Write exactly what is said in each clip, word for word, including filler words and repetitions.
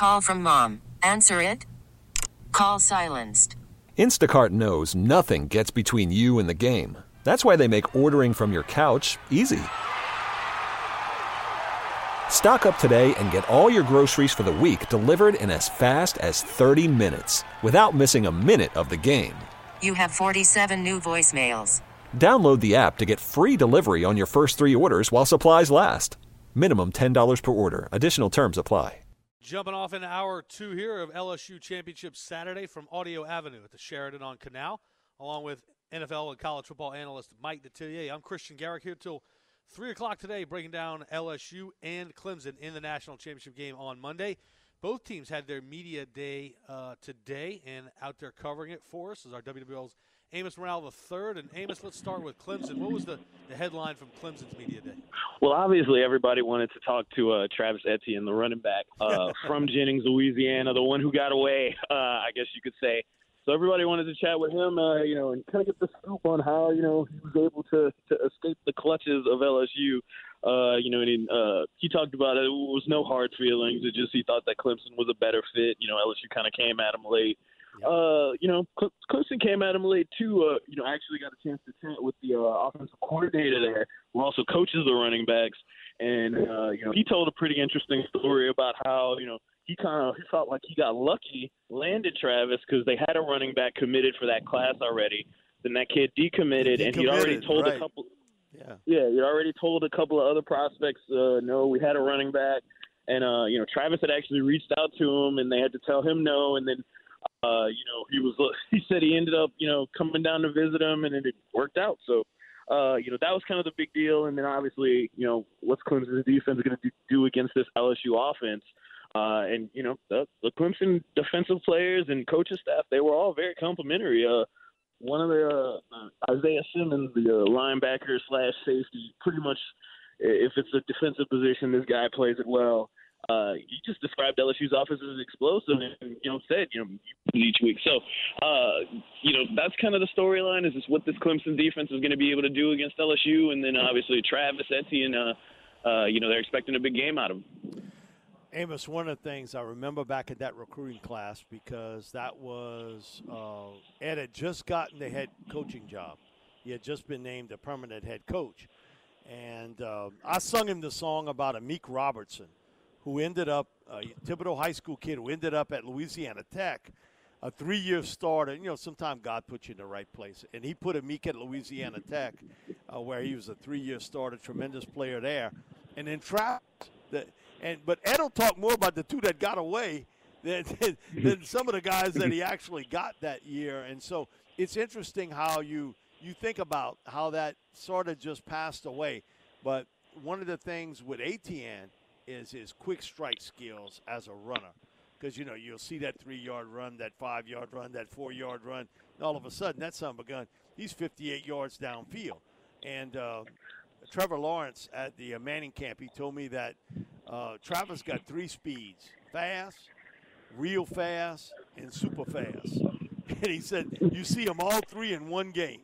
Call from mom. Answer it. Call silenced. Instacart knows nothing gets between you and the game. That's why they make ordering from your couch easy. Stock up today and get all your groceries for the week delivered in as fast as thirty minutes without missing a minute of the game. You have forty-seven new voicemails. Download the app to get free delivery on your first three orders while supplies last. Minimum ten dollars per order. Additional terms apply. Jumping off in hour two here of L S U Championship Saturday from Audio Avenue at the Sheraton on Canal, along with N F L and college football analyst Mike Detillier. I'm Christian Garrick here till three o'clock today, breaking down L S U and Clemson in the national championship game on Monday. Both teams had their media day uh, today, and out there covering it for us is our W W L's Amos Morale the third. And Amos, let's start with Clemson. What was the, the headline from Clemson's media day? Well, obviously everybody wanted to talk to uh, Travis Etienne, the running back uh, from Jennings, Louisiana, the one who got away, uh, I guess you could say. So everybody wanted to chat with him, uh, you know, and kind of get the scoop on how, you know, he was able to, to escape the clutches of L S U. Uh, you know, and uh, he talked about it. It was no hard feelings. It just he thought that Clemson was a better fit. You know, L S U kind of came at him late. Yep. Uh, you know, Clemson came at him late, too. Uh, you know, I actually got a chance to chat with the uh, offensive coordinator there, who also coaches the running backs. And, uh, you know, he told a pretty interesting story about how, you know, he kind of he felt like he got lucky, landed Travis, because they had a running back committed for that class already. Then that kid decommitted, he and he'd already told right. a couple yeah. Yeah, he'd already told a couple of other prospects, uh, no, we had a running back. And, uh, you know, Travis had actually reached out to him, and they had to tell him no. And then, uh, you know, he was he said he ended up, you know, coming down to visit him, and it worked out. So, uh, you know, that was kind of the big deal. And then obviously, you know, what's Clemson's defense going to do against this L S U offense? Uh, and, you know, the, the Clemson defensive players and coaching staff, they were all very complimentary. Uh, one of the uh, Isaiah Simmons, the uh, linebacker slash safety, pretty much if it's a defensive position, this guy plays it well. Uh, he just described L S U's offense as explosive and, you know, said, you know, each week. So, uh, you know, that's kind of the storyline is just what this Clemson defense is going to be able to do against L S U. And then obviously Travis Etienne, uh, uh, you know, they're expecting a big game out of him. Amos, one of the things I remember back at that recruiting class, because that was uh, Ed had just gotten the head coaching job. He had just been named a permanent head coach. And uh, I sung him the song about Amik Robertson, who ended up, a Thibodeau High School kid who ended up at Louisiana Tech, a three-year starter. You know, sometimes God puts you in the right place. And he put Amik at Louisiana Tech, uh, where he was a three-year starter, tremendous player there. And then Travis, the, and but Ed will talk more about the two that got away than, than, than some of the guys that he actually got that year. And so it's interesting how you, you think about how that sort of just passed away. But one of the things with Etienne is his quick strike skills as a runner. Because, you know, you'll see that three-yard run, that five-yard run, that four-yard run, and all of a sudden, that son of a gun, he's fifty-eight yards downfield. And uh, Trevor Lawrence at the uh, Manning camp, he told me that uh, Travis got three speeds, fast, real fast, and super fast. And he said, you see them all three in one game.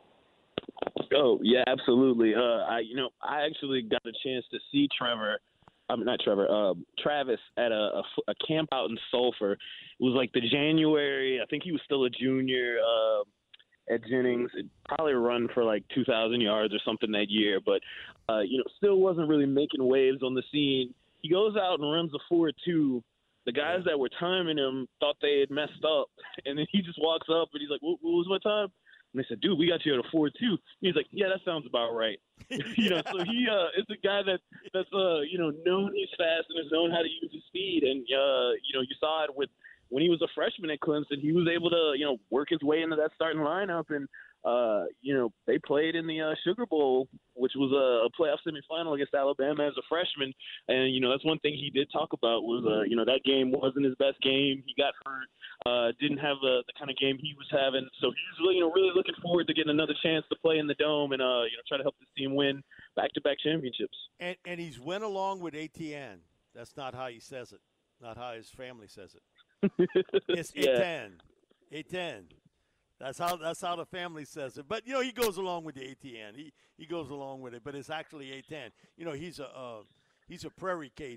Oh, yeah, absolutely. Uh, I, you know, I actually got a chance to see Trevor I mean, not Trevor, uh, Travis at a, a, a camp out in Sulphur. It was like the January. I think he was still a junior uh, at Jennings. It probably run for like two thousand yards or something that year, but, uh, you know, still wasn't really making waves on the scene. He goes out and runs a four two. The guys that were timing him thought they had messed up, and then he just walks up and he's like, what, what was my time? And they said, dude, we got you at a four two. He's like, yeah, that sounds about right. you know, so he uh, is a guy that that's uh, you know known he's fast and has known how to use his speed. And uh, you know, you saw it with when he was a freshman at Clemson. He was able to you know work his way into that starting lineup, and uh, you know they played in the uh, Sugar Bowl, which was a, a playoff semifinal against Alabama as a freshman. And you know that's one thing he did talk about was uh, you know that game wasn't his best game. He got hurt. Uh, didn't have the, the kind of game he was having, so he's really, you know, really looking forward to getting another chance to play in the Dome and uh, you know, try to help this team win back-to-back championships. And and he's went along with Etienne. That's not how he says it. Not how his family says it. It's yeah. Etienne. Etienne. That's how that's how the family says it. But you know, he goes along with the Etienne. He he goes along with it, but it's actually Etienne. You know, he's a uh, he's a Prairie Cajun.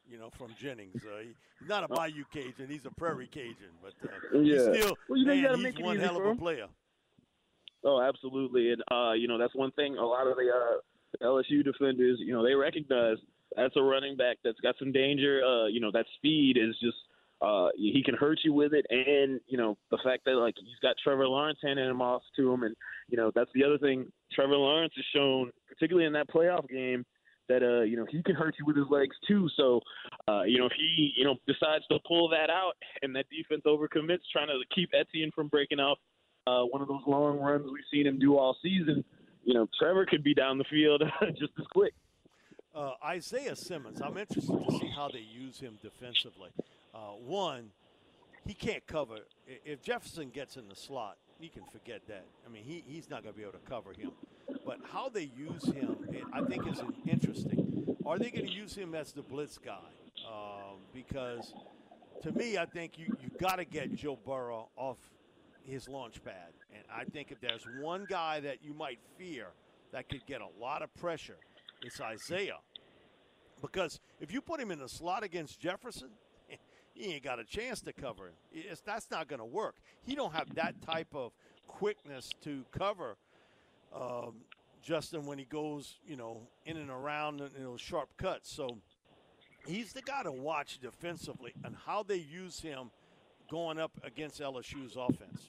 you know, from Jennings. Uh, he, he's not a Bayou Cajun. He's a Prairie Cajun. But uh, yeah. he's still, well, you know, man, you gotta he's make it one easy hell of for a him. player. Oh, absolutely. And, uh, you know, that's one thing a lot of the uh, L S U defenders, you know, they recognize that's a running back that's got some danger. Uh, you know, that speed is just uh, – he can hurt you with it. And, you know, the fact that, like, he's got Trevor Lawrence handing him off to him. And, you know, that's the other thing Trevor Lawrence has shown, particularly in that playoff game, that, uh, you know, he can hurt you with his legs too. So, uh, you know, if he, you know, decides to pull that out and that defense overcommits, trying to keep Etienne from breaking off uh, one of those long runs we've seen him do all season, you know, Trevor could be down the field just as quick. Uh, Isaiah Simmons, I'm interested to see how they use him defensively. Uh, one, he can't cover. If Jefferson gets in the slot, you can forget that. I mean, he, he's not going to be able to cover him. But how they use him, I think, is interesting. Are they going to use him as the blitz guy? Um, because, to me, I think you you got to get Joe Burrow off his launch pad. And I think if there's one guy that you might fear that could get a lot of pressure, it's Isaiah. Because if you put him in the slot against Jefferson, he ain't got a chance to cover him. It's, that's not going to work. He don't have that type of quickness to cover um, Justin when he goes, you know, in and around in those sharp cuts. So he's the guy to watch defensively and how they use him going up against L S U's offense.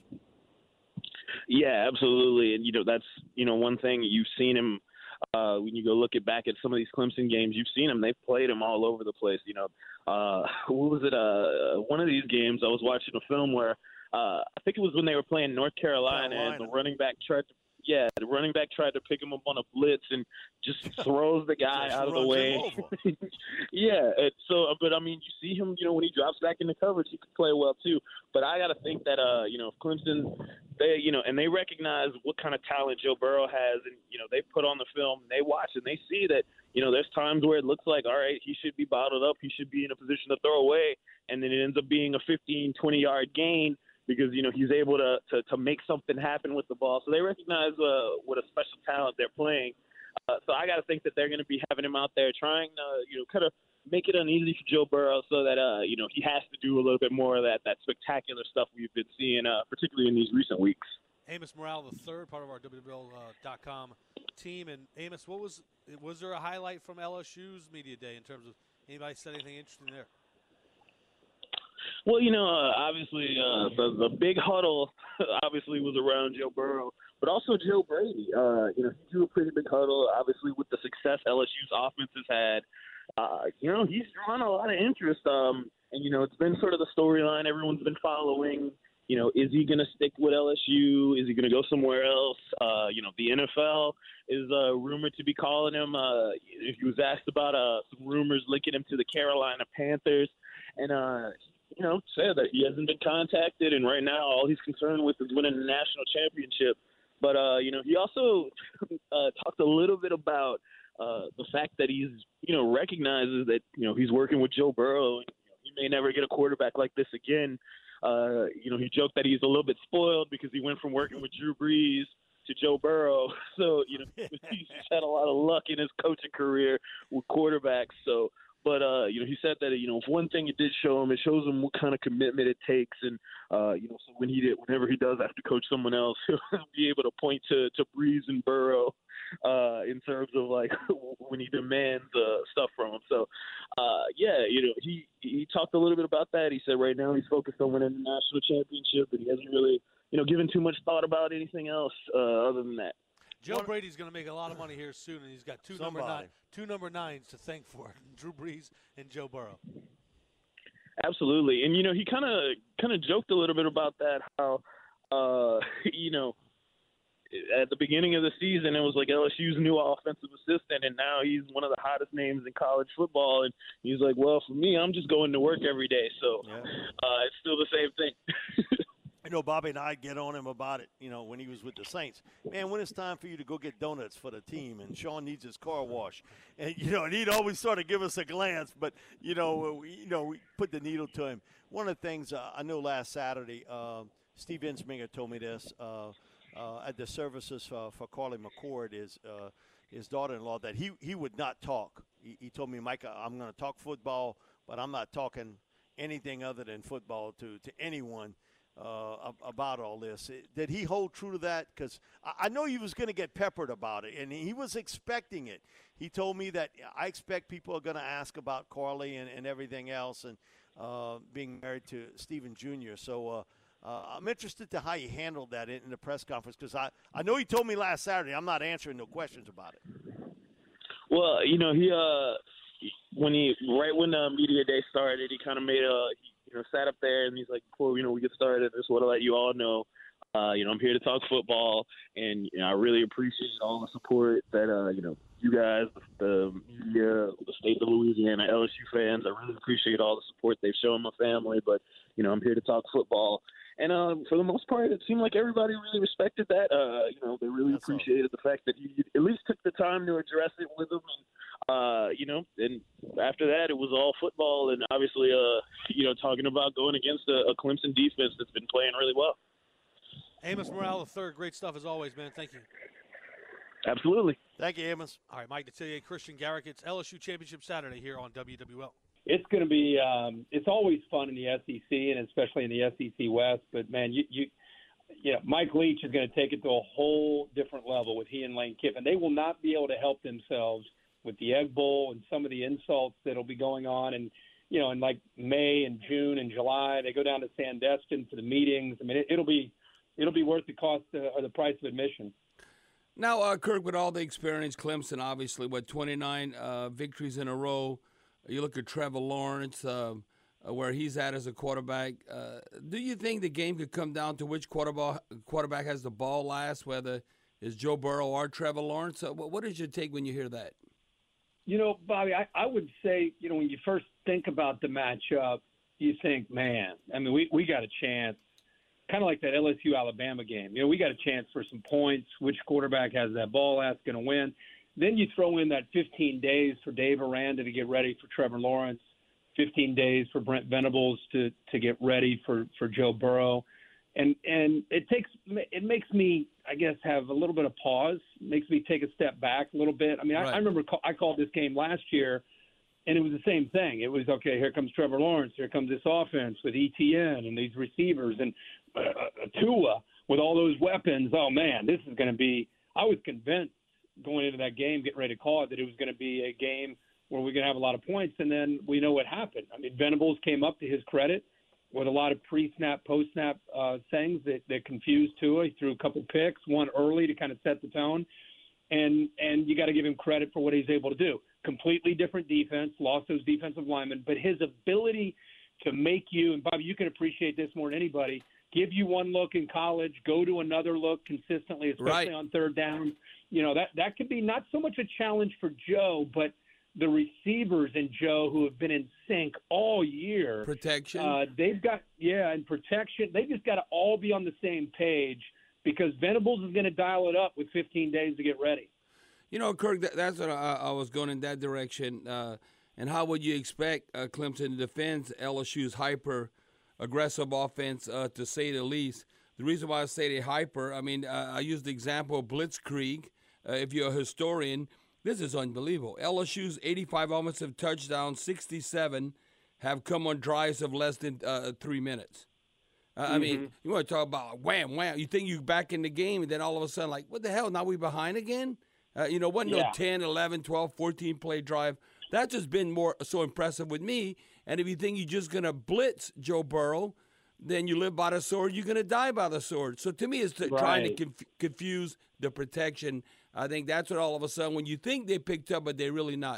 Yeah, absolutely. And, you know, that's, you know, one thing you've seen him uh, when you go look at back at some of these Clemson games, you've seen him. They've played him all over the place. You know, uh, what was it? Uh, one of these games I was watching a film where uh, I think it was when they were playing North Carolina, Carolina. and the running back tried to Yeah, the running back tried to pick him up on a blitz and just throws the guy Just out of the runs way. him over. yeah, and so but I mean, you see him, you know, when he drops back into coverage, he can play well too. But I got to think that, uh, you know, if Clemson, they, you know, and they recognize what kind of talent Joe Burrow has, and you know, they put on the film, and they watch, and they see that, you know, there's times where it looks like, all right, he should be bottled up, he should be in a position to throw away, and then it ends up being a fifteen, twenty yard gain, because, you know, he's able to, to, to make something happen with the ball. So they recognize uh, what a special talent they're playing. Uh, so I got to think that they're going to be having him out there trying to, you know, kind of make it uneasy for Joe Burrow so that, uh, you know, he has to do a little bit more of that, that spectacular stuff we've been seeing, uh, particularly in these recent weeks. Amos Morale the third, part of our W W L dot com team. And, Amos, what was was there a highlight from L S U's media day in terms of anybody said anything interesting there? Well, you know, uh, obviously uh, the, the big huddle obviously was around Joe Burrow, but also Joe Brady. Uh, you know, he drew a pretty big huddle, obviously, with the success L S U's offense has had. Uh, you know, he's drawn a lot of interest, um, and, you know, it's been sort of the storyline everyone's been following. You know, is he going to stick with L S U? Is he going to go somewhere else? Uh, you know, the N F L is uh, rumored to be calling him. Uh, he was asked about uh, some rumors linking him to the Carolina Panthers, and uh you know, said that he hasn't been contacted, and right now all he's concerned with is winning the national championship. But, uh, you know, he also uh, talked a little bit about uh, the fact that he's, you know, recognizes that, you know, he's working with Joe Burrow. And, you know, he may never get a quarterback like this again. Uh, you know, he joked that he's a little bit spoiled because he went from working with Drew Brees to Joe Burrow. So, you know, he's had a lot of luck in his coaching career with quarterbacks. So, But, uh, you know, he said that, you know, if one thing it did show him, it shows him what kind of commitment it takes. And, uh, you know, so when he did, whenever he does have to coach someone else, he'll be able to point to, to Breeze and Burrow uh, in terms of, like, when he demands uh, stuff from him. So, uh, yeah, you know, he, he talked a little bit about that. He said right now he's focused on winning the national championship, and he hasn't really, you know, given too much thought about anything else uh, other than that. Joe Brady's going to make a lot of money here soon, and he's got two number Somebody. nine, two number nines to thank for it: Drew Brees and Joe Burrow. Absolutely, and you know he kind of kind of joked a little bit about that. How uh, you know at the beginning of the season it was like L S U's new offensive assistant, and now he's one of the hottest names in college football. And he's like, well, for me, I'm just going to work every day, so Yeah. uh, it's still the same thing. I know Bobby and I get on him about it, you know, when he was with the Saints. Man, when it's time for you to go get donuts for the team, and Sean needs his car washed. And, you know, and he'd always sort of give us a glance, but, you know, we, you know, we put the needle to him. One of the things uh, I know last Saturday, uh, Steve Ensminger told me this uh, uh, at the services uh, for Carly McCord, his, uh, his daughter-in-law, that he, he would not talk. he, he told me, Mike, I'm going to talk football, but I'm not talking anything other than football to, to anyone uh, about all this. Did he hold true to that? Because I, I know he was going to get peppered about it, and he was expecting it. He told me that I expect people are going to ask about Carly and, and everything else and uh, being married to Stephen Junior So uh, uh, I'm interested to how he handled that in, in the press conference because I, I know he told me last Saturday. I'm not answering no questions about it. Well, you know, he uh, when he right when the media day started, he kind of made a you know sat up there and he's like, before you know we get started, I just want to let you all know, uh, you know, I'm here to talk football, and you know, I really appreciate all the support that uh, you know you guys, the media, the state of Louisiana, L S U fans. I really appreciate all the support they've shown my family, but you know, I'm here to talk football. And uh, for the most part, it seemed like everybody really respected that. Uh, you know, they really That's appreciated awesome. the fact that he at least took the time to address it with them. And, uh, you know, and after that, it was all football and obviously, uh, you know, talking about going against a, a Clemson defense that's been playing really well. Amos Morale the third, great stuff as always, man. Thank you. Absolutely. Thank you, Amos. All right, Mike Detillier, Christian Garrick. It's L S U Championship Saturday here on W W L. It's going to be um, – it's always fun in the S E C and especially in the S E C West. But, man, you, you, you know, Mike Leach is going to take it to a whole different level with he and Lane Kiffin. They will not be able to help themselves with the Egg Bowl and some of the insults that will be going on. And, you know, in like May and June and July, they go down to Sandestin for the meetings. I mean, it, it'll be it'll be worth the cost uh, or the price of admission. Now, uh, Kirk, with all the experience, Clemson, obviously, what, twenty-nine uh, victories in a row. You look at Trevor Lawrence, uh, where he's at as a quarterback. Uh, do you think the game could come down to which quarterback quarterback has the ball last, whether it's Joe Burrow or Trevor Lawrence? Uh, what is your take when you hear that? You know, Bobby, I, I would say, you know, when you first think about the matchup, you think, man, I mean, we, we got a chance, kind of like that L S U-Alabama game. You know, we got a chance for some points. Which quarterback has that ball last going to win? Then you throw in that fifteen days for Dave Aranda to get ready for Trevor Lawrence, fifteen days for Brent Venables to, to get ready for, for Joe Burrow. And and it takes it makes me, I guess, have a little bit of pause, makes me take a step back a little bit. I mean, right. I, I remember call, I called this game last year, and it was the same thing. It was, okay, here comes Trevor Lawrence, here comes this offense with E T N and these receivers and uh, Tua with all those weapons. Oh, man, this is going to be – I was convinced going into that game, getting ready to call it, that it was going to be a game where we're going to have a lot of points, and then we know what happened. I mean, Venables came up, to his credit, with a lot of pre-snap, post-snap uh, things that, that confused Tua. He threw a couple picks, one early to kind of set the tone, and and you got to give him credit for what he's able to do. Completely different defense, lost those defensive linemen, but his ability to make you, and Bobby, you can appreciate this more than anybody, give you one look in college, go to another look consistently, especially right. on third down. You know, that, that could be not so much a challenge for Joe, but the receivers in Joe who have been in sync all year. Protection. Uh, they've got, yeah, and protection. They just got to all be on the same page because Venables is going to dial it up with fifteen days to get ready. You know, Kirk, that, that's what I, I was going in that direction. Uh, and how would you expect uh, Clemson to defend L S U's hyper-aggressive offense, uh, to say the least? The reason why I say they hyper, I mean, uh, I use the example of blitzkrieg. Uh, if you're a historian, this is unbelievable. L S U's eighty-five offensive touchdowns, sixty-seven, have come on drives of less than uh, three minutes. Uh, mm-hmm. I mean, you want to talk about wham, wham. You think you're back in the game, and then all of a sudden, like, what the hell, now we behind again? Uh, you know, wasn't yeah. no ten, eleven, twelve, fourteen-play drive. That's just been more so impressive with me. And if you think you're just going to blitz Joe Burrow, then you live by the sword, you're going to die by the sword. So to me, it's to, right. trying to conf- confuse the protection. I think that's what all of a sudden, when you think they picked up, but they're really not.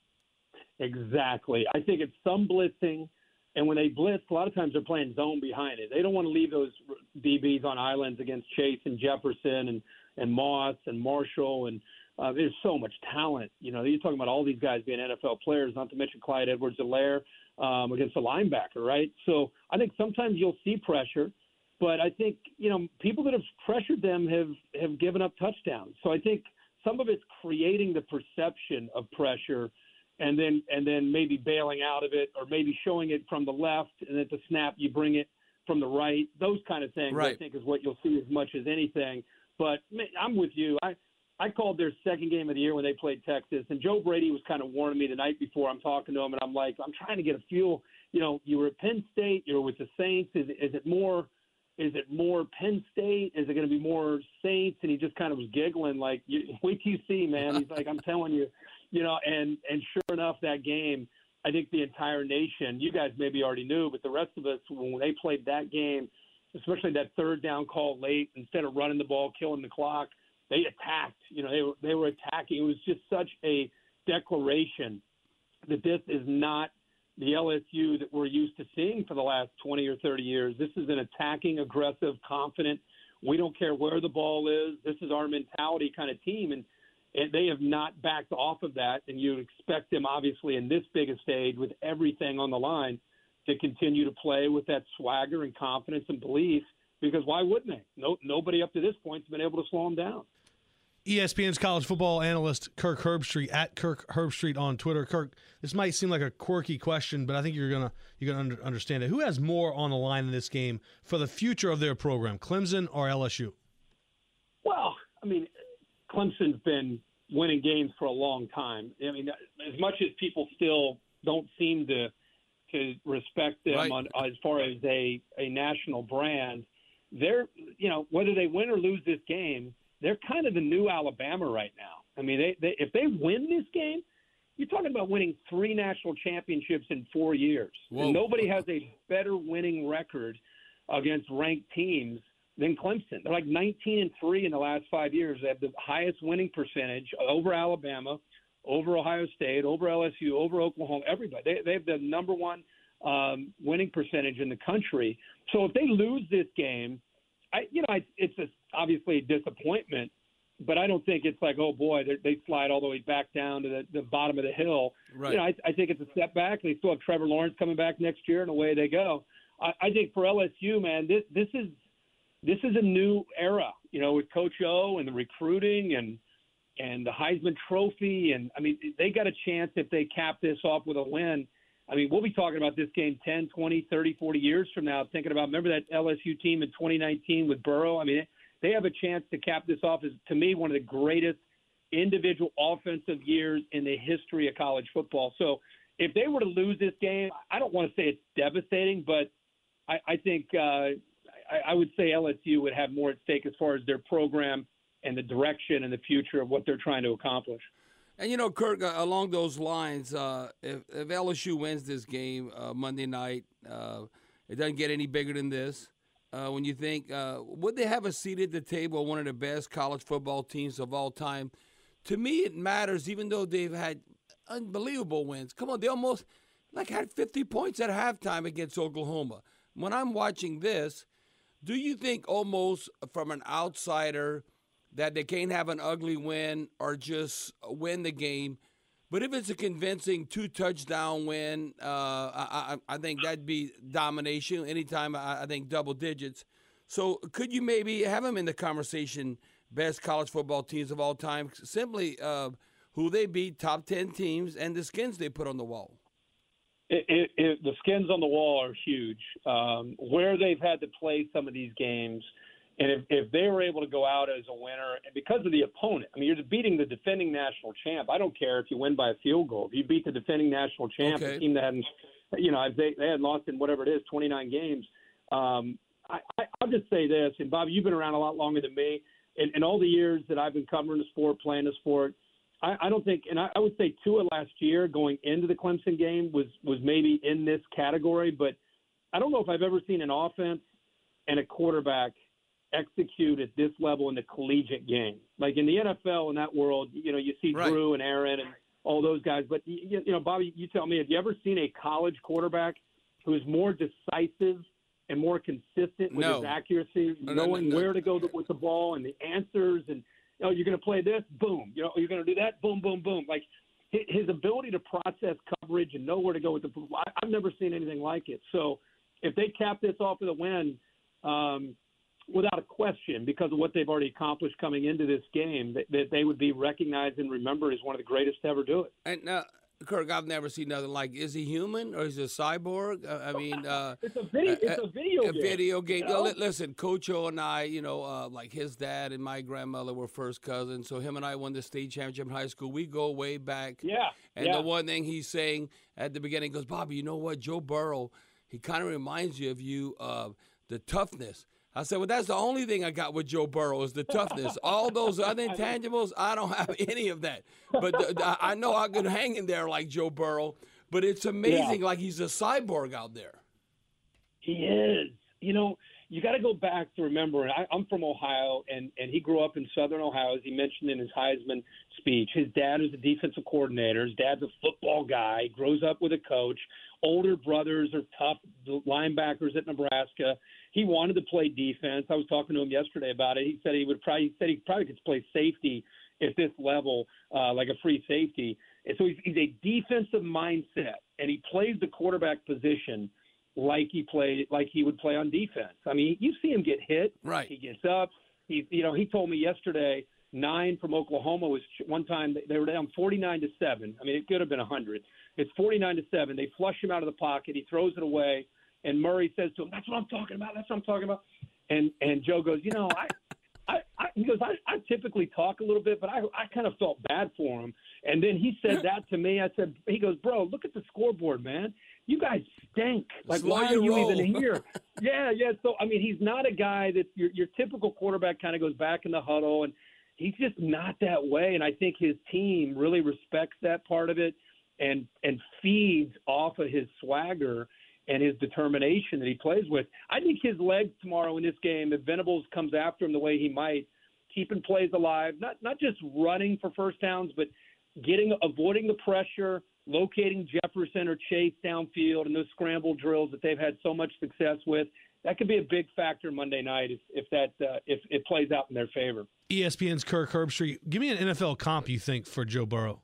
Exactly. I think it's some blitzing, and when they blitz, a lot of times they're playing zone behind it. They don't want to leave those D Bs on islands against Chase and Jefferson and, and Moss and Marshall, and uh, there's so much talent. You know, you're talking about all these guys being N F L players, not to mention Clyde Edwards-Helaire um, against a linebacker, right? So I think sometimes you'll see pressure. But I think, you know, people that have pressured them have, have given up touchdowns. So I think some of it's creating the perception of pressure and then and then maybe bailing out of it or maybe showing it from the left and at the snap you bring it from the right. Those kind of things, right. I think, is what you'll see as much as anything. But I'm with you. I, I called their second game of the year when they played Texas, and Joe Brady was kind of warning me the night before. I'm talking to him, and I'm like, I'm trying to get a feel. You know, you were at Penn State, you were with the Saints. Is, is it more? Is it more Penn State? Is it going to be more Saints? And he just kind of was giggling, like, wait till you see, man. He's like, I'm telling you, you know. And and sure enough, that game, I think the entire nation, you guys maybe already knew, but the rest of us, when they played that game, especially that third down call late, instead of running the ball, killing the clock, they attacked. You know, they were they were attacking. It was just such a declaration that this is not the L S U that we're used to seeing for the last twenty or thirty years. This is an attacking, aggressive, confident, we don't care where the ball is, this is our mentality kind of team. And, and they have not backed off of that. And you expect them, obviously, in this big a stage with everything on the line, to continue to play with that swagger and confidence and belief, because why wouldn't they? No, nobody up to this point has been able to slow them down. E S P N's college football analyst Kirk Herbstreit at Kirk Herbstreit on Twitter. Kirk, this might seem like a quirky question, but I think you're gonna you're gonna under, understand it. Who has more on the line in this game for the future of their program, Clemson or L S U? Well, I mean, Clemson's been winning games for a long time. I mean, as much as people still don't seem to to respect them right. on, as far as a a national brand, they're you know whether they win or lose this game, they're kind of the new Alabama right now. I mean, they, they if they win this game, you're talking about winning three national championships in four years. Whoa. And nobody has a better winning record against ranked teams than Clemson. They're like nineteen and three in the last five years. They have the highest winning percentage over Alabama, over Ohio State, over L S U, over Oklahoma, everybody. They, they have the number one um, winning percentage in the country. So if they lose this game, I, you know, it's a, obviously a disappointment, but I don't think it's like, oh, boy, they, they slide all the way back down to the, the bottom of the hill. Right. You know, I, I think it's a step back. They still have Trevor Lawrence coming back next year, and away they go. I, I think for L S U, man, this this is this is a new era, you know, with Coach O and the recruiting and and the Heisman Trophy. And, I mean, they got a chance if they cap this off with a win. I mean, we'll be talking about this game ten, twenty, thirty, forty years from now, thinking about, remember that L S U team in twenty nineteen with Burrow? I mean, they have a chance to cap this off as, to me, one of the greatest individual offensive years in the history of college football. So if they were to lose this game, I don't want to say it's devastating, but I, I think uh, I, I would say L S U would have more at stake as far as their program and the direction and the future of what they're trying to accomplish. And, you know, Kirk, uh, along those lines, uh, if, if L S U wins this game uh, Monday night, uh, it doesn't get any bigger than this. Uh, when you think, uh, would they have a seat at the table, one of the best college football teams of all time? To me, it matters, even though they've had unbelievable wins. Come on, they almost like had fifty points at halftime against Oklahoma. When I'm watching this, do you think almost from an outsider that they can't have an ugly win or just win the game? But if it's a convincing two-touchdown win, uh, I, I, I think that'd be domination. Anytime, I, I think double digits. So could you maybe have them in the conversation, best college football teams of all time, simply uh, who they beat, top ten teams, and the skins they put on the wall? It, it, it, the skins on the wall are huge. Um, where they've had to play some of these games, and if, if they were able to go out as a winner, and because of the opponent, I mean, you're beating the defending national champ. I don't care if you win by a field goal. If you beat the defending national champ, okay. a team that hadn't, you know, if they, they hadn't lost in whatever it is, twenty-nine games. Um, I, I, I'll just say this, and Bobby, you've been around a lot longer than me. In, in all the years that I've been covering the sport, playing the sport, I, I don't think, and I, I would say Tua last year going into the Clemson game was was maybe in this category, but I don't know if I've ever seen an offense and a quarterback execute at this level in the collegiate game. Like in the N F L, in that world, you know, you see right. Drew and Aaron and all those guys. But, you, you know, Bobby, you tell me, have you ever seen a college quarterback who is more decisive and more consistent with no. his accuracy, no, no, knowing no, no. where to go with the ball and the answers and, you know, you're going to play this, boom. You know, you're going to do that, boom, boom, boom. Like his ability to process coverage and know where to go with the – I've never seen anything like it. So if they cap this off with a win, um, without a question, because of what they've already accomplished coming into this game, that, that they would be recognized and remembered as one of the greatest to ever do it. And uh, Kirk, I've never seen nothing like. Is he human or is he a cyborg? Uh, I mean, uh, it's a video. It's a video a game. video game. You know? Li- Listen, Coach O and I, you know, uh, like his dad and my grandmother were first cousins. So him and I won the state championship in high school. We go way back. Yeah. And yeah. the one thing he's saying at the beginning goes, Bobby, you know what? Joe Burrow, he kind of reminds you of you, uh, the toughness. I said, well, that's the only thing I got with Joe Burrow is the toughness. All those other intangibles, I don't have any of that. But the, the, I know I could hang in there like Joe Burrow. But it's amazing, yeah. like he's a cyborg out there. He is. You know, you got to go back to remember, and I, I'm from Ohio, and, and he grew up in Southern Ohio, as he mentioned in his Heisman speech. His dad is a defensive coordinator. His dad's a football guy. He grows up with a coach. Older brothers are tough linebackers at Nebraska. He wanted to play defense. I was talking to him yesterday about it. He said he would probably he said he probably could play safety at this level, uh, like a free safety. And so he's, he's a defensive mindset, and he plays the quarterback position like he played like he would play on defense. I mean, you see him get hit. Right. He gets up. He, you know, he told me yesterday nine from Oklahoma was one time they were down forty-nine to seven. I mean, it could have been a hundred. It's forty-nine to seven. They flush him out of the pocket. He throws it away. And Murray says to him, that's what I'm talking about. That's what I'm talking about. And and Joe goes, you know, I, I, I he goes, I, I typically talk a little bit, but I, I kind of felt bad for him. And then he said that to me. I said, he goes, bro, look at the scoreboard, man. You guys stink. Like, Slow why are you roll. even here? yeah, yeah. So, I mean, he's not a guy that your, your typical quarterback kind of goes back in the huddle, and he's just not that way. And I think his team really respects that part of it and and feeds off of his swagger and his determination that he plays with. I think his legs tomorrow in this game, if Venables comes after him the way he might, keeping plays alive, not not just running for first downs, but getting avoiding the pressure, locating Jefferson or Chase downfield and those scramble drills that they've had so much success with. That could be a big factor Monday night if, if that uh, if it plays out in their favor. E S P N's Kirk Herbstreit. Give me an N F L comp you think for Joe Burrow.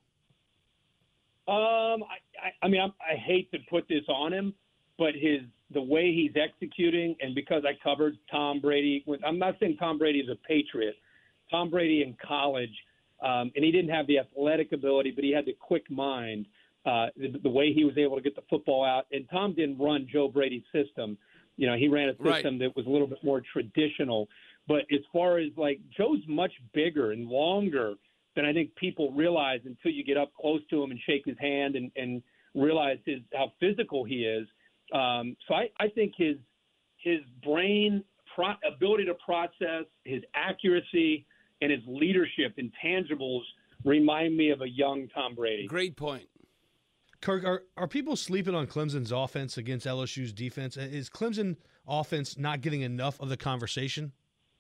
Um, I, I, I mean, I'm, I hate to put this on him, but his the way he's executing, and because I covered Tom Brady, I'm not saying Tom Brady is a Patriot. Tom Brady in college, um, and he didn't have the athletic ability, but he had the quick mind, uh, the, the way he was able to get the football out. And Tom didn't run Joe Brady's system. You know, he ran a system Right. that was a little bit more traditional. But as far as, like, Joe's much bigger and longer than I think people realize until you get up close to him and shake his hand and, and realize his how physical he is. Um, so I, I think his his brain pro- ability to process, his accuracy, and his leadership intangibles remind me of a young Tom Brady. Great point. Kirk, are, are people sleeping on Clemson's offense against L S U's defense? Is Clemson offense not getting enough of the conversation?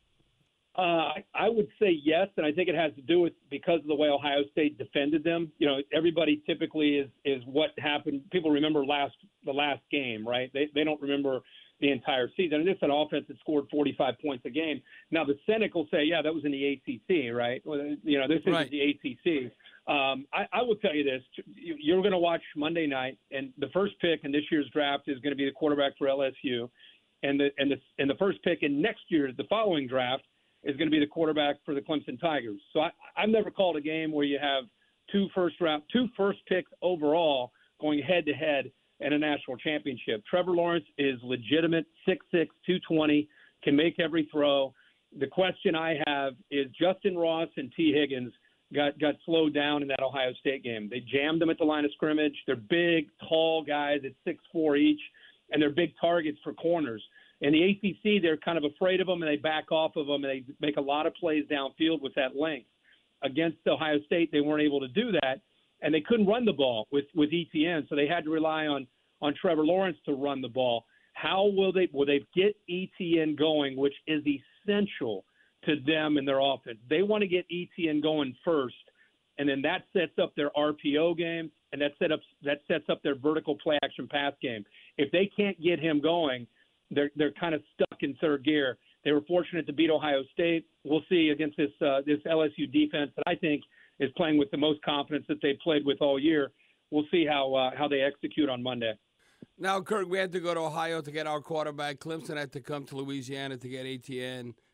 Uh, I, I would say yes, and I think it has to do with because of the way Ohio State defended them. You know, everybody typically is is what happened. People remember last the last game, right? They they don't remember the entire season. And this is an offense that scored forty-five points a game. Now the cynic will say, yeah, that was in the A C C, right? Well, you know, this is Right. the A C C. Um, I, I will tell you this: you're going to watch Monday night, and the first pick in this year's draft is going to be the quarterback for L S U, and the and the and the first pick in next year's the following draft is going to be the quarterback for the Clemson Tigers. So I, I've never called a game where you have two first round, two first picks overall going head to head in a national championship. Trevor Lawrence is legitimate, six six, two twenty, can make every throw. The question I have is Justin Ross and T. Higgins got, got slowed down in that Ohio State game. They jammed them at the line of scrimmage. They're big, tall guys at six four each, and they're big targets for corners. In the A C C, they're kind of afraid of them, and they back off of them, and they make a lot of plays downfield with that length. Against Ohio State, they weren't able to do that, and they couldn't run the ball with, with E T N, so they had to rely on, on Trevor Lawrence to run the ball. How will they will they get E T N going, which is essential to them and their offense? They want to get E T N going first, and then that sets up their R P O game, and that, set up, that sets up their vertical play-action pass game. If they can't get him going, They're they're kind of stuck in third gear. They were fortunate to beat Ohio State. We'll see against this uh, this L S U defense that I think is playing with the most confidence that they've played with all year. We'll see how uh, how they execute on Monday. Now, Kirk, we had to go to Ohio to get our quarterback. Clemson had to come to Louisiana to get A T N.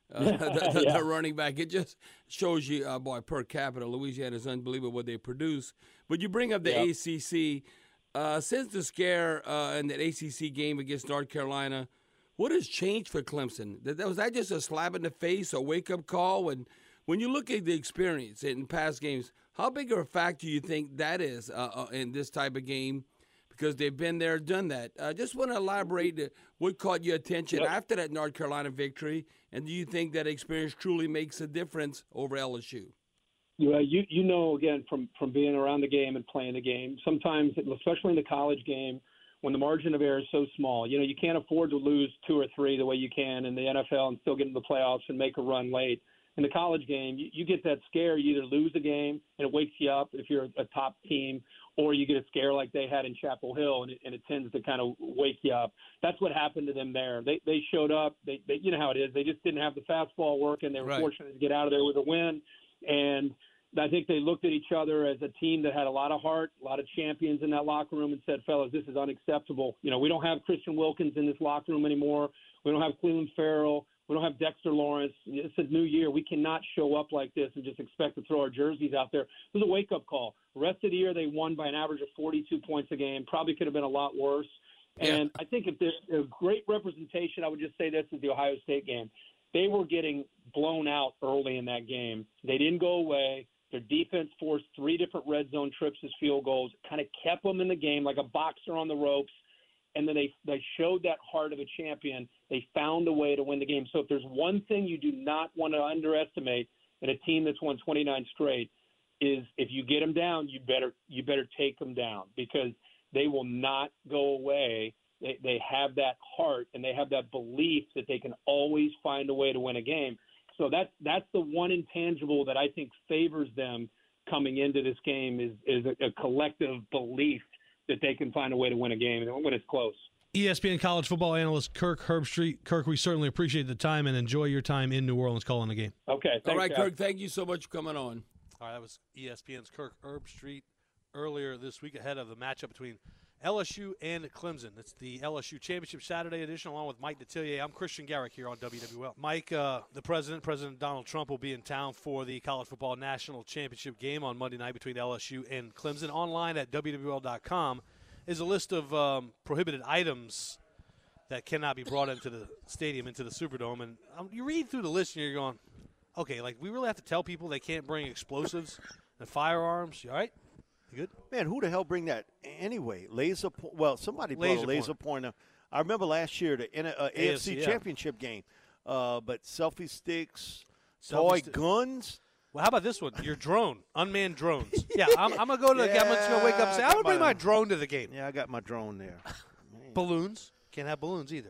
uh, the, the, Yeah. the running back. It just shows you, uh, boy, per capita, Louisiana is unbelievable what they produce. But you bring up the Yep. A C C. Uh, since the scare uh, in that A C C game against North Carolina, what has changed for Clemson? That, was that just a slap in the face, a wake-up call? When, when you look at the experience in past games, how big of a factor do you think that is uh, uh, in this type of game? Because they've been there, done that. I uh, just want to elaborate uh, what caught your attention Yep. after that North Carolina victory, and do you think that experience truly makes a difference over L S U? Yeah, you you know again from from being around the game and playing the game. Sometimes, especially in the college game, when the margin of error is so small, you know you can't afford to lose two or three the way you can in the N F L and still get into the playoffs and make a run late. In the college game, you, you get that scare. You either lose a game and it wakes you up if you're a top team, or you get a scare like they had in Chapel Hill and it, and it tends to kind of wake you up. That's what happened to them there. They they showed up. They, they you know how it is. They just didn't have the fastball working. They were Right. fortunate to get out of there with a win. And I think they looked at each other as a team that had a lot of heart, a lot of champions in that locker room, and said, fellas, this is unacceptable. You know, we don't have Christian Wilkins in this locker room anymore. We don't have Cleveland Farrell. We don't have Dexter Lawrence. It's a new year. We cannot show up like this and just expect to throw our jerseys out there. It was a wake-up call. The rest of the year, they won by an average of forty-two points a game. Probably could have been a lot worse. And I think if there's a great representation, I would just say this is the Ohio State game. They were getting blown out early in that game. They didn't go away. Their defense forced three different red zone trips as field goals, kind of kept them in the game like a boxer on the ropes. And then they they showed that heart of a champion. They found a way to win the game. So if there's one thing you do not want to underestimate in a team that's won twenty-nine straight is if you get them down, you better you better take them down because they will not go away. They they have that heart and they have that belief that they can always find a way to win a game. So that's that's the one intangible that I think favors them coming into this game is is a, a collective belief that they can find a way to win a game when it's close. E S P N college football analyst Kirk Herbstreit. Kirk, we certainly appreciate the time and enjoy your time in New Orleans calling the game. Okay. Thanks, All right, guys. Kirk, thank you so much for coming on. All right, that was E S P N's Kirk Herbstreit earlier this week ahead of the matchup between L S U and Clemson. It's the L S U Championship Saturday edition along with Mike Detillier. I'm Christian Garrick here on W W L. Mike, uh, the president, President Donald Trump, will be in town for the College Football National Championship game on Monday night between L S U and Clemson. Online at W W L dot com is a list of um, prohibited items that cannot be brought into the stadium, into the Superdome. And um, you read through the list and you're going, okay, like we really have to tell people they can't bring explosives and firearms. You all right? You good? Man, who the hell bring that anyway? Laser po- Well, somebody brought Laser a laser pointer. I remember last year the N- uh, A F C A F C, yeah. Championship game. Uh, but selfie sticks, Selfie toy sti- guns. Well, how about this one? Your drone, unmanned drones. Yeah, I'm, I'm gonna go to the game. I'm just gonna wake up and say, Yeah, I'm gonna I got bring my- my drone to the game. Yeah, I got my drone there. Balloons. Can't have balloons either.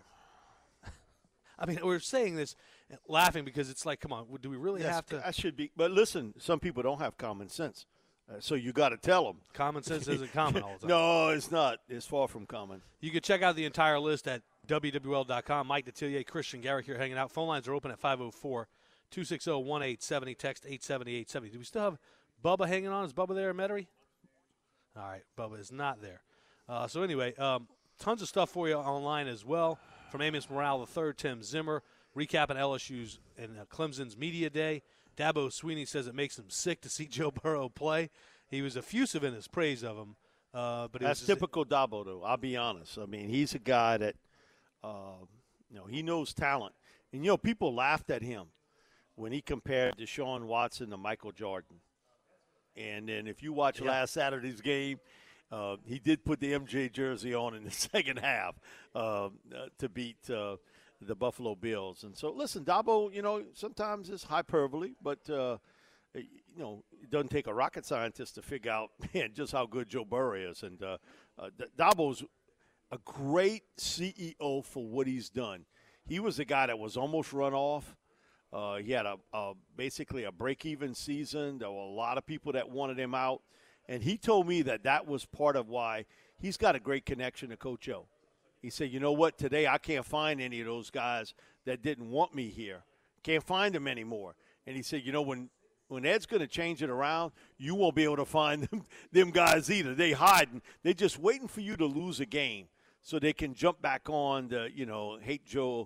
I mean, we're saying this laughing because it's like, come on, do we really Yes, have to? I should be. But listen, some people don't have common sense. Uh, so you got to tell them. Common sense isn't common all the time. No, it's not. It's far from common. You can check out the entire list at W W L dot com. Mike Detillier, Christian Garrick here hanging out. Phone lines are open at five oh four, two six zero, one eight seven zero. Text eight seven zero, eight seven zero. Do we still have Bubba hanging on? Is Bubba there, Metairie? All right, Bubba is not there. Uh, so anyway, um, tons of stuff for you online as well. From Amos Morale the third, Tim Zimmer, recapping L S U's and uh, Clemson's media day. Dabo Sweeney says it makes him sick to see Joe Burrow play. He was effusive in his praise of him. Uh, but it That's was just, typical Dabo, though. I'll be honest. I mean, he's a guy that, uh, you know, he knows talent. And, you know, people laughed at him when he compared Deshaun Watson to Michael Jordan. And then if you watch Yeah. last Saturday's game, uh, he did put the M J jersey on in the second half uh, uh, to beat uh, the Buffalo Bills. And so, listen, Dabo, you know, sometimes it's hyperbole, but, uh, you know, it doesn't take a rocket scientist to figure out, man, just how good Joe Burrow is. And uh, uh, Dabo's a great C E O for what he's done. He was a guy that was almost run off. Uh, he had a, a basically a break-even season. There were a lot of people that wanted him out. And he told me that that was part of why he's got a great connection to Coach O. He said, you know what, today I can't find any of those guys that didn't want me here. Can't find them anymore. And he said, you know, when when Ed's going to change it around, you won't be able to find them, them guys either. They hiding. They're just waiting for you to lose a game so they can jump back on the, you know, hate Joe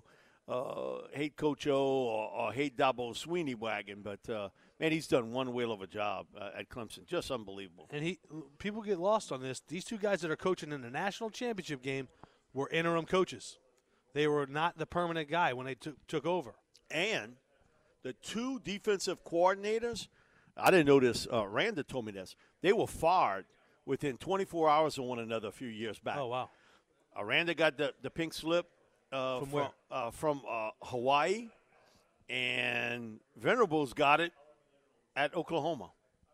uh, hate Coach O or, or hate Dabo Sweeney wagon, but uh, man, he's done one whale of a job uh, at Clemson. Just unbelievable. And he, people get lost on this. These two guys that are coaching in the national championship game were interim coaches. They were not the permanent guy when they took took over. And the two defensive coordinators, I didn't know this. Uh, Randa told me this. They were fired within twenty-four hours of one another a few years back. Oh, wow. Aranda got the, the pink slip uh, from from, where? Uh, from uh, Hawaii, and Venables got it at Oklahoma.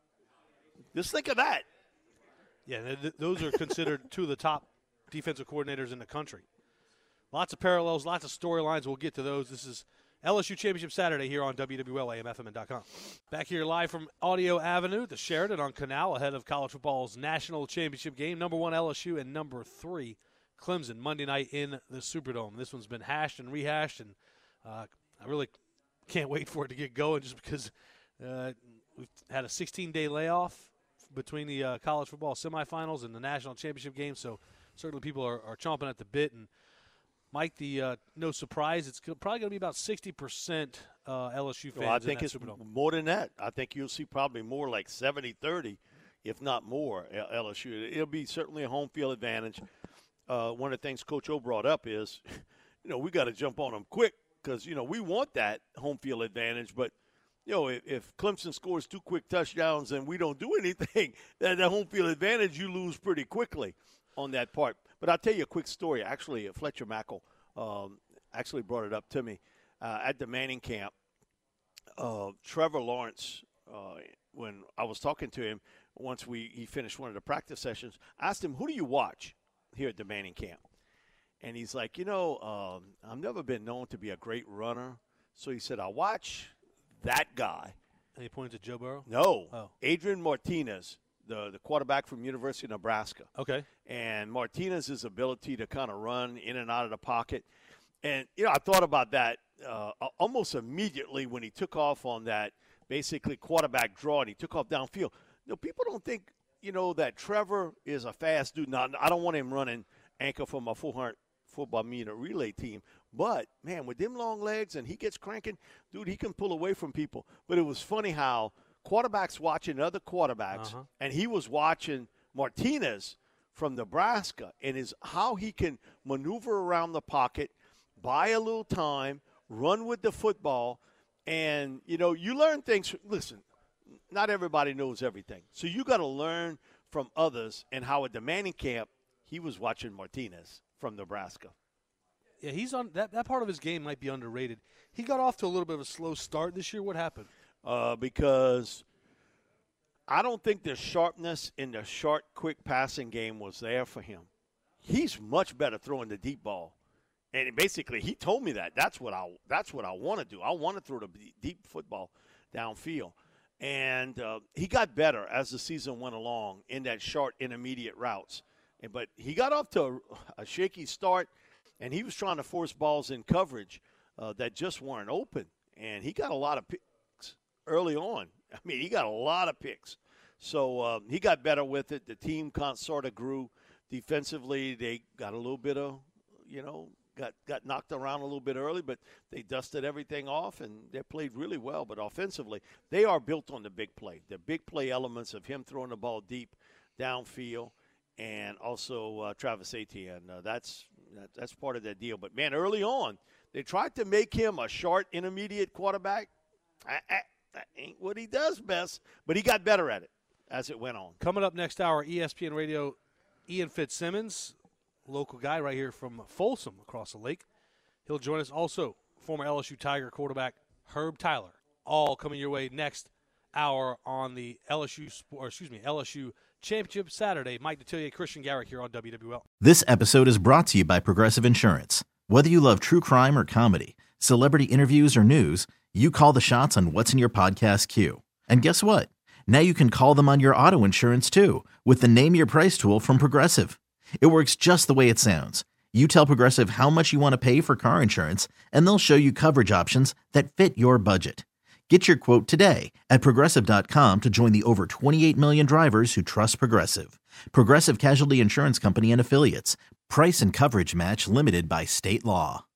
Just think of that. Yeah, th- th- those are considered two of the top defensive coordinators in the country. Lots of parallels, lots of storylines. We'll get to those. This is L S U Championship Saturday here on W W L A M F M N dot com. Back here live from Audio Avenue at the Sheraton on Canal ahead of college football's national championship game. Number one L S U and number three Clemson Monday night in the Superdome. This one's been hashed and rehashed, and uh, I really can't wait for it to get going just because uh, we've had a sixteen-day layoff between the uh, college football semifinals and the national championship game, so certainly people are, are chomping at the bit. And Mike, the uh, no surprise, it's probably going to be about sixty percent uh, L S U fans. Well, I think in that it's Superdome. more than that. I think you'll see probably more like seventy thirty, if not more, L S U. It'll be certainly a home field advantage. Uh, one of the things Coach O brought up is, you know, we got to jump on them quick because, you know, we want that home field advantage. But, you know, if, if Clemson scores two quick touchdowns and we don't do anything, that, that home field advantage, you lose pretty quickly on that part. But I'll tell you a quick story. Actually, Fletcher Mackel um, actually brought it up to me. Uh, at the Manning camp, uh, Trevor Lawrence, uh, when I was talking to him, once we he finished one of the practice sessions, I asked him, who do you watch here at the Manning camp? And he's like, you know, um, I've never been known to be a great runner. So he said, I watch that guy. And he pointed to Joe Burrow? No, Oh. Adrian Martinez, the, the quarterback from University of Nebraska. Okay. And Martinez's ability to kind of run in and out of the pocket. And, you know, I thought about that uh, almost immediately when he took off on that basically quarterback draw and he took off downfield. You know, people don't think, you know, that Trevor is a fast dude. Now, I don't want him running anchor for my four hundred football meter relay team. But, man, with them long legs and he gets cranking, dude, he can pull away from people. But it was funny how quarterbacks watching other quarterbacks, Uh-huh. and he was watching Martinez from Nebraska, and is how he can maneuver around the pocket, buy a little time, run with the football. And, you know, you learn things. Listen, not everybody knows everything. So you got to learn from others. And how at the Manning camp, he was watching Martinez from Nebraska. Yeah, he's on that, that part of his game might be underrated. He got off to a little bit of a slow start this year. What happened? Uh, because I don't think the sharpness in the short, quick passing game was there for him. He's much better throwing the deep ball. And basically, he told me that. That's what I that's what I want to do. I want to throw the deep football downfield. And uh, he got better as the season went along in that short, intermediate routes. And, but he got off to a, a shaky start, and he was trying to force balls in coverage uh, that just weren't open. And he got a lot of picks early on. I mean, he got a lot of picks. So uh, he got better with it. The team sort of grew defensively. They got a little bit of, you know, got, got knocked around a little bit early, but they dusted everything off, and they played really well. But offensively, they are built on the big play, the big play elements of him throwing the ball deep downfield, and also uh, Travis Etienne. Uh, that's that, that's part of that deal. But, man, early on, they tried to make him a short, intermediate quarterback. I, I, that ain't what he does best, but he got better at it as it went on. Coming up next hour, E S P N Radio, Ian Fitzsimmons, local guy right here from Folsom across the lake. He'll join us. Also, former L S U Tiger quarterback Herb Tyler. All coming your way next hour on the L S U, or excuse me, L S U Championship Saturday. Mike Detillier, Christian Garrick here on W W L. This episode is brought to you by Progressive Insurance. Whether you love true crime or comedy, celebrity interviews or news, you call the shots on what's in your podcast queue. And guess what? Now you can call them on your auto insurance too with the Name Your Price tool from Progressive. It works just the way it sounds. You tell Progressive how much you want to pay for car insurance, and they'll show you coverage options that fit your budget. Get your quote today at Progressive dot com to join the over twenty-eight million drivers who trust Progressive. Progressive Casualty Insurance Company and Affiliates. Price and coverage match limited by state law.